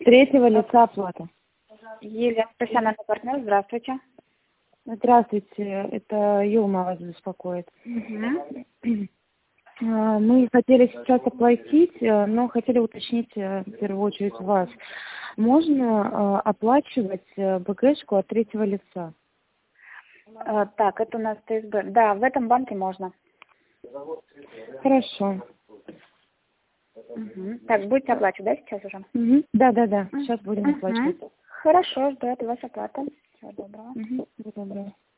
Третьего лица оплата. Елена, профессиональный партнер, здравствуйте. Здравствуйте, это Юлма вас беспокоит. Угу. Мы хотели сейчас оплатить, но хотели уточнить в первую очередь вас. Можно оплачивать БГшку от третьего лица? Так, это у нас ТСБ. Да, в этом банке можно. Хорошо. Угу. Так, будете оплачивать, да, сейчас уже? Угу. Да. Сейчас будем оплачивать. Хорошо, жду от вас оплаты. Всего доброго. Всего доброго.